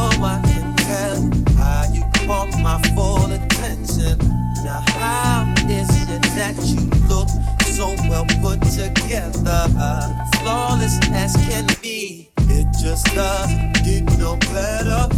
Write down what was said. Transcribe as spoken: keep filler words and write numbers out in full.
I can tell how you want my full attention. Now how is it that you look so well put together, flawless as can be? It just doesn't get no better.